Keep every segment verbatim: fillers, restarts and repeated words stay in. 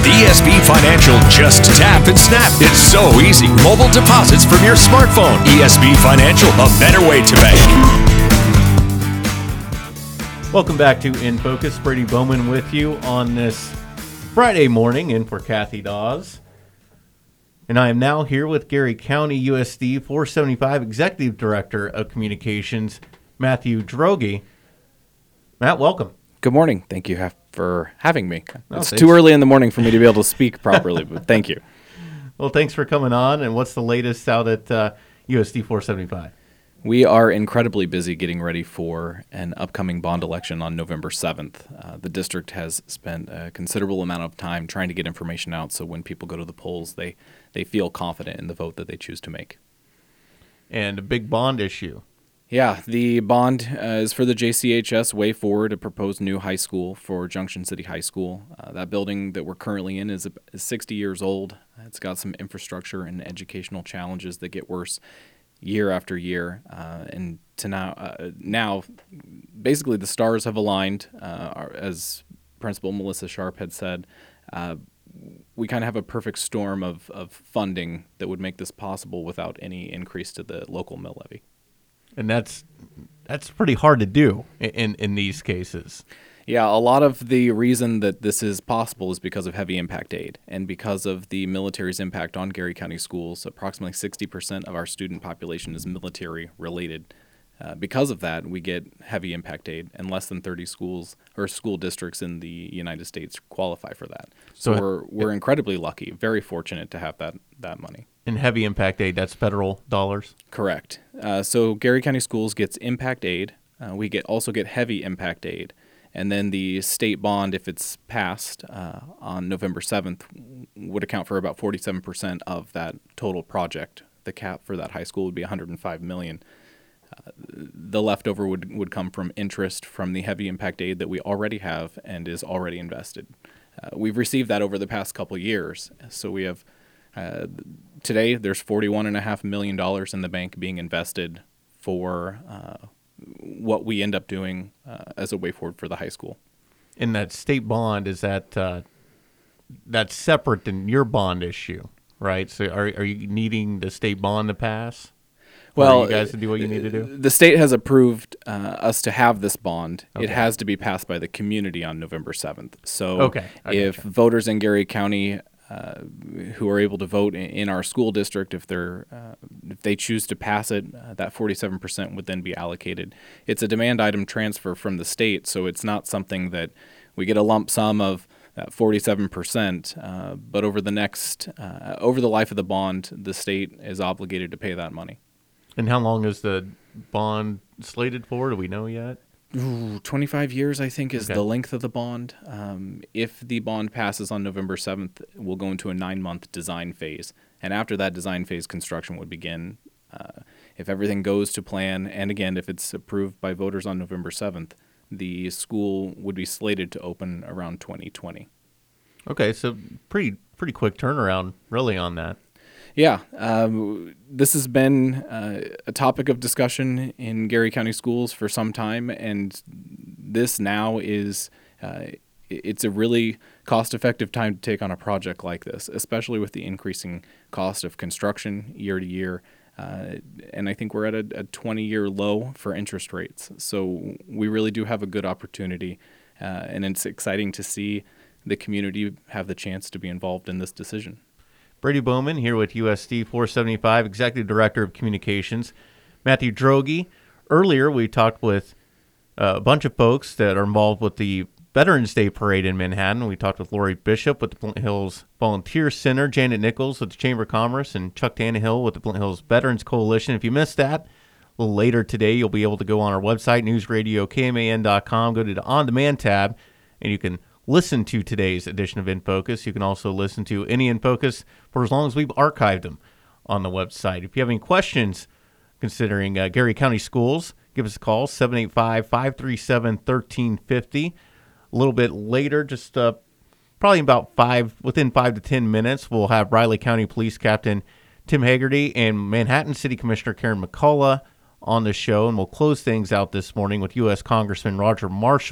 With E S B Financial, just tap and snap. It's so easy. Mobile deposits from your smartphone. E S B Financial, a better way to bank. Welcome back to In Focus. Brady Bowman with you on this Friday morning in for Kathy Dawes. And I am now here with Gary County U S D four seventy-five Executive Director of Communications, Matthew Droege. Matt, welcome. Good morning. Thank you for having me. Oh, it's thanks. too early in the morning for me to be able to speak properly, but thank you. Well, thanks for coming on. And what's the latest out at uh, U S D four seventy-five? We are incredibly busy getting ready for an upcoming bond election on November seventh. Uh, the district has spent a considerable amount of time trying to get information out so when people go to the polls, they, they feel confident in the vote that they choose to make. And a big bond issue. Yeah, the bond uh, is for the J C H S Way Forward, a proposed new high school for Junction City High School. Uh, that building that we're currently in is, is sixty years old. It's got some infrastructure and educational challenges that get worse year after year. Uh, and to now, uh, now, basically the stars have aligned, uh, as Principal Melissa Sharp had said. Uh, we kind of have a perfect storm of, of funding that would make this possible without any increase to the local mill levy. And that's that's pretty hard to do in, in these cases. Yeah, a lot of the reason that this is possible is because of heavy impact aid and because of the military's impact on Gary County schools. Approximately sixty percent of our student population is military related. Uh, because of that, we get heavy impact aid, and less than thirty schools or school districts in the United States qualify for that. So, so we're we're incredibly lucky, very fortunate to have that that money. And heavy impact aid, that's federal dollars? Correct. Uh, so Gary County Schools gets impact aid. Uh, we get also get heavy impact aid. And then the state bond, if it's passed uh, on November seventh, would account for about forty-seven percent of that total project. The cap for that high school would be one hundred five million dollars. Uh, the leftover would, would come from interest from the heavy impact aid that we already have and is already invested. Uh, we've received that over the past couple of years. So we have... Uh, today, there's forty-one point five million dollars in the bank being invested for uh, what we end up doing uh, as a way forward for the high school. And that state bond, is that uh, that's separate than your bond issue, right? So are are you needing the state bond to pass? Well, for you guys to do what you need to do? The state has approved uh, us to have this bond. Okay. It has to be passed by the community on November seventh. So okay. if gotcha. voters in Gary County Uh, who are able to vote in, in our school district, if they're uh, if they choose to pass it, uh, that forty-seven percent would then be allocated. It's a demand item transfer from the state, so it's not something that we get a lump sum of that forty-seven percent. Uh, but over the next uh, over the life of the bond, the state is obligated to pay that money. And how long is the bond slated for? Do we know yet? Ooh, twenty-five years, I think, is okay. the length of the bond. Um, if the bond passes on November seventh, we'll go into a nine-month design phase. And after that design phase, construction would begin. Uh, if everything goes to plan, and again, if it's approved by voters on November seventh, the school would be slated to open around twenty twenty. Okay, so pretty pretty quick turnaround, really, on that. Yeah, um, this has been uh, a topic of discussion in Gary County schools for some time, and this now is uh, it's a really cost-effective time to take on a project like this, especially with the increasing cost of construction year to year. Uh, and I think we're at a twenty-year low for interest rates, so we really do have a good opportunity, uh, and it's exciting to see the community have the chance to be involved in this decision. Brady Bowman here with U S D four seventy-five, Executive Director of Communications. Matthew Droege. Earlier, we talked with uh, a bunch of folks that are involved with the Veterans Day Parade in Manhattan. We talked with Lori Bishop with the Flint Hills Volunteer Center, Janet Nichols with the Chamber of Commerce, and Chuck Tannehill with the Flint Hills Veterans Coalition. If you missed that, a little later today, you'll be able to go on our website, news radio K M A N dot com, go to the On Demand tab, and you can listen to today's edition of In Focus. You can also listen to any In Focus for as long as we've archived them on the website. If you have any questions considering uh, Gary County Schools, give us a call, seven eight five, five three seven, one three five zero. A little bit later, just uh, probably about five, within five to ten minutes, we'll have Riley County Police Captain Tim Hagerty and Manhattan City Commissioner Karen McCullough on the show, and we'll close things out this morning with U S Congressman Roger Marshall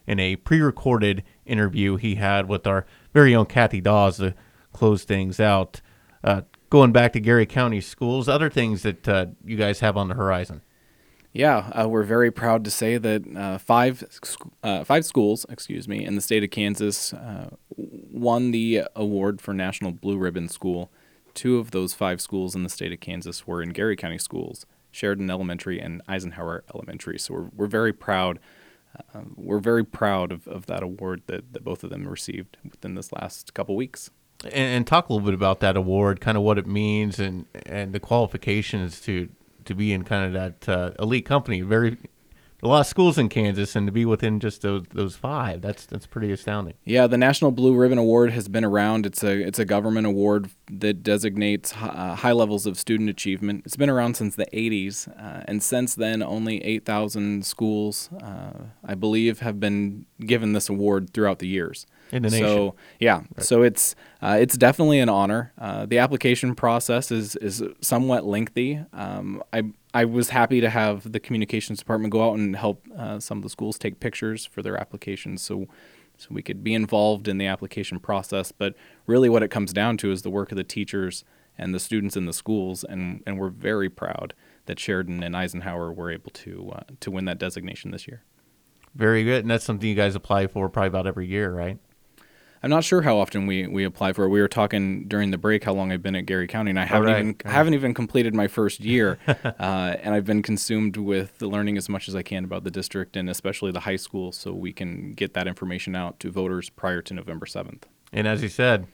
in a pre-recorded interview he had with our very own Kathy Dawes to close things out. Uh, going back to Gary County Schools, other things that uh, you guys have on the horizon. Yeah, uh, we're very proud to say that uh, five sc- uh, five schools, excuse me, in the state of Kansas uh, won the award for National Blue Ribbon School. Two of those five schools in the state of Kansas were in Gary County Schools, Sheridan Elementary and Eisenhower Elementary. So we're we're very proud. Uh, we're very proud of, of that award that, that both of them received within this last couple weeks. And, and talk a little bit about that award, kind of what it means, and, and the qualifications to to be in kind of that uh, elite company. Very a lot of schools in Kansas, and to be within just those those five, that's that's pretty astounding. Yeah, the National Blue Ribbon Award has been around. It's a it's a government award that designates uh, high levels of student achievement. It's been around since the eighties, uh, and since then, only eight thousand schools, uh, I believe, have been given this award throughout the years. In the nation. So yeah, right. so it's uh, it's definitely an honor. Uh, the application process is is somewhat lengthy. Um, I I was happy to have the communications department go out and help uh, some of the schools take pictures for their applications, so so we could be involved in the application process. But really, what it comes down to is the work of the teachers and the students in the schools, and and we're very proud that Sheridan and Eisenhower were able to uh, to win that designation this year. Very good, and that's something you guys apply for probably about every year, right? I'm not sure how often we, we apply for it. We were talking during the break how long I've been at Gary County, and I haven't right. even right. haven't even completed my first year. uh, and I've been consumed with learning as much as I can about the district and especially the high school, so we can get that information out to voters prior to November seventh. And as you said,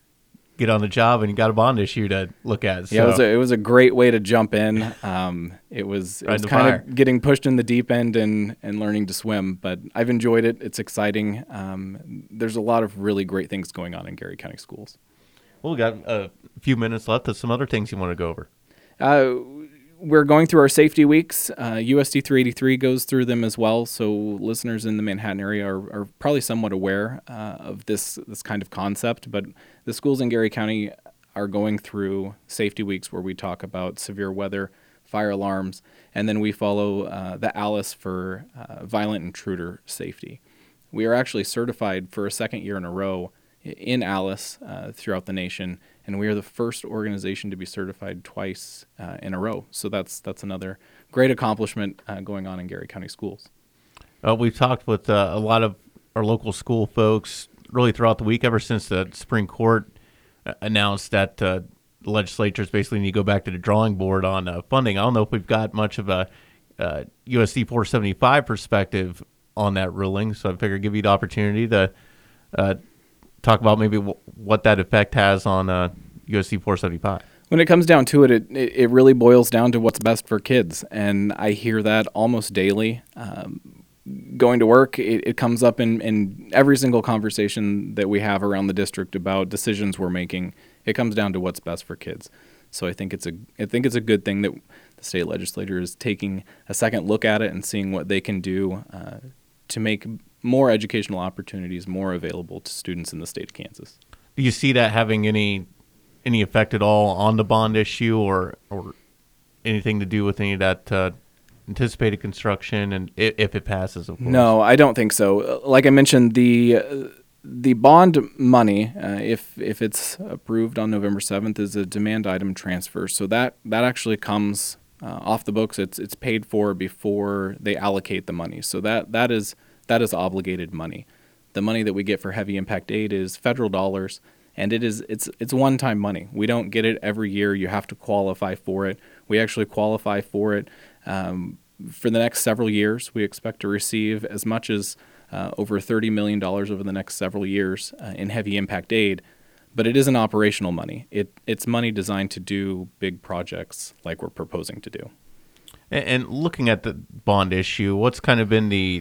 get on the job, and you got a bond issue to look at. So. Yeah, it was a, it was a great way to jump in. Um, it was, it was kind of getting pushed in the deep end and, and learning to swim, but I've enjoyed it. It's exciting. Um, there's a lot of really great things going on in Gary County Schools. Well, we got a few minutes left. There's some other things you want to go over. Uh, we're going through our safety weeks. Uh, U S D three eighty-three goes through them as well, so listeners in the Manhattan area are, are probably somewhat aware uh, of this this kind of concept, but the schools in Gary County are going through safety weeks where we talk about severe weather, fire alarms, and then we follow uh, the ALICE for uh, violent intruder safety. We are actually certified for a second year in a row in ALICE uh, throughout the nation, and we are the first organization to be certified twice uh, in a row. So that's that's another great accomplishment uh, going on in Gary County Schools. Uh, we've talked with uh, a lot of our local school folks really throughout the week, ever since the Supreme Court uh, announced that uh, the legislatures basically need to go back to the drawing board on uh, funding. I don't know if we've got much of a uh, U S D four seventy-five perspective on that ruling, so I figured give you the opportunity to uh, talk about maybe w- what that effect has on uh, U S D four seventy-five. When it comes down to it, it, it really boils down to what's best for kids, and I hear that almost daily. Um, going to work, it, it comes up in, in every single conversation that we have around the district about decisions we're making. It comes down to what's best for kids. So I think it's a I think it's a good thing that the state legislature is taking a second look at it and seeing what they can do uh, to make more educational opportunities more available to students in the state of Kansas. Do you see that having any any effect at all on the bond issue, or or anything to do with any of that uh, anticipated construction, and if, if it passes, of course? No, I don't think so. Like I mentioned, the uh, the bond money, uh, if if it's approved on November seventh, is a demand item transfer. So that that actually comes uh, off the books. It's it's paid for before they allocate the money. So that that is that is obligated money. The money that we get for heavy impact aid is federal dollars, and it is it's it's one-time money. We don't get it every year. You have to qualify for it. We actually qualify for it um, for the next several years. We expect to receive as much as uh, over thirty million dollars over the next several years uh, in heavy impact aid, but it isn't operational money. It it's money designed to do big projects like we're proposing to do. And, and looking at the bond issue, what's kind of been the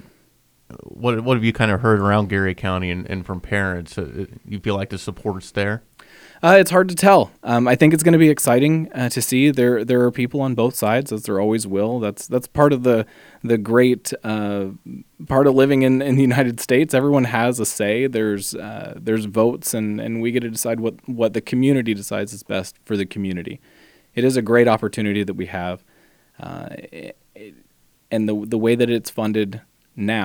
What what have you kind of heard around Gary County and, and from parents? Uh, you feel like the support's there? Uh, it's hard to tell. Um, I think it's going to be exciting uh, to see. There there are people on both sides, as there always will. That's that's part of the the great uh, part of living in, in the United States. Everyone has a say. There's uh, there's votes, and, and we get to decide what, what the community decides is best for the community. It is a great opportunity that we have, uh, it, and the the way that it's funded now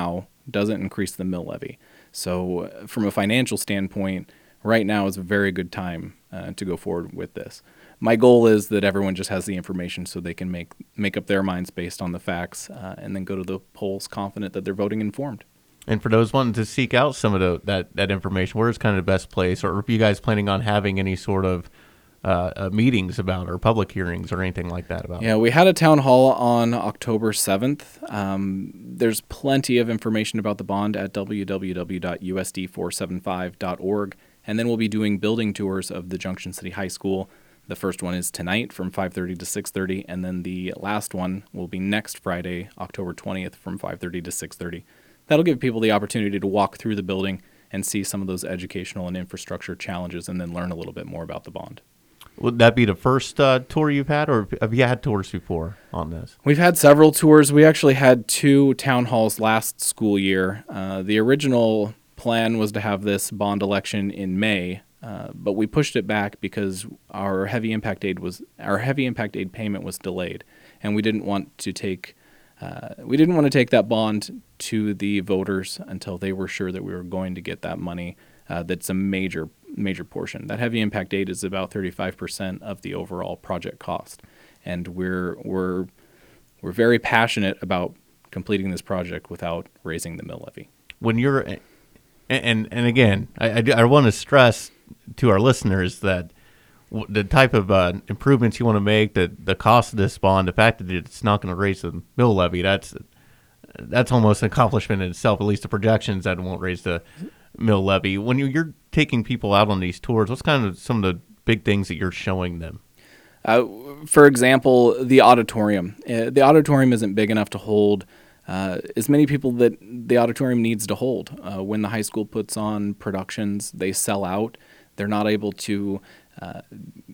doesn't increase the mill levy. So uh, from a financial standpoint, right now is a very good time uh, to go forward with this. My goal is that everyone just has the information so they can make make up their minds based on the facts uh, and then go to the polls confident that they're voting informed. And for those wanting to seek out some of the, that, that information, where is kind of the best place? Or are you guys planning on having any sort of uh, uh, meetings about or public hearings or anything like that about? Yeah, we had a town hall on October seventh. Um, there's plenty of information about the bond at w w w dot u s d four seventy-five dot org. And then we'll be doing building tours of the Junction City High School. The first one is tonight from five thirty to six thirty. And then the last one will be next Friday, October twentieth from five thirty to six thirty. That'll give people the opportunity to walk through the building and see some of those educational and infrastructure challenges and then learn a little bit more about the bond. Would that be the first uh, tour you've had, or have you had tours before on this? We've had several tours. We actually had two town halls last school year. Uh, the original plan was to have this bond election in May, uh, but we pushed it back because our heavy impact aid was our heavy impact aid payment was delayed, and we didn't want to take Uh, we didn't want to take that bond to the voters until they were sure that we were going to get that money. Uh, that's a major, major portion. That heavy impact aid is about thirty-five percent of the overall project cost, and we're we're we're very passionate about completing this project without raising the mill levy. When you're, and and, and again, I, I, I want to stress to our listeners that the type of uh, improvements you want to make, the the cost of this bond, the fact that it's not going to raise the mill levy, that's that's almost an accomplishment in itself. At least the projections that it won't raise the mill levy. When you, you're taking people out on these tours, what's kind of some of the big things that you're showing them? Uh, for example, the auditorium. Uh, the auditorium isn't big enough to hold uh, as many people that the auditorium needs to hold. Uh, when the high school puts on productions, they sell out. They're not able to Uh,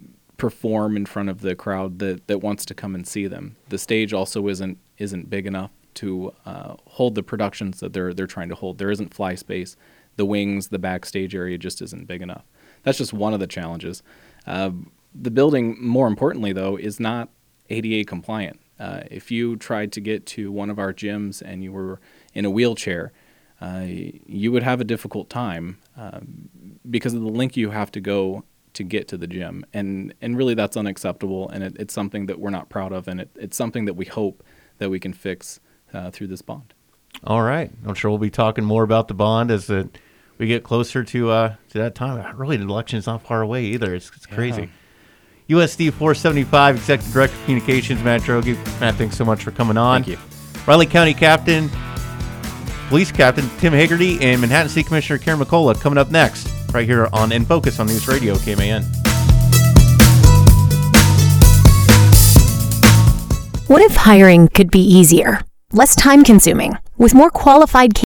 perform in front of the crowd that, that wants to come and see them. The stage also isn't isn't big enough to uh, hold the productions that they're they're trying to hold. There isn't fly space. The wings, the backstage area just isn't big enough. That's just one of the challenges. Uh, the building, more importantly though, is not A D A compliant. Uh, if you tried to get to one of our gyms and you were in a wheelchair, uh, you would have a difficult time uh, because of the link you have to go to get to the gym, and and really that's unacceptable, and it, it's something that we're not proud of, and it, it's something that we hope that we can fix uh, through this bond. All right, I'm sure we'll be talking more about the bond as it, we get closer to uh, to that time. Really, the election is not far away either. It's, it's crazy. Yeah. U S D four seventy-five Executive Director of Communications, Matt Droege. Matt, thanks so much for coming on. Thank you. Riley County Captain, Police Captain Tim Hagerty, and Manhattan City Commissioner Karen McCullough coming up next, right here on In Focus on News Radio K M A N. What if hiring could be easier, less time-consuming, with more qualified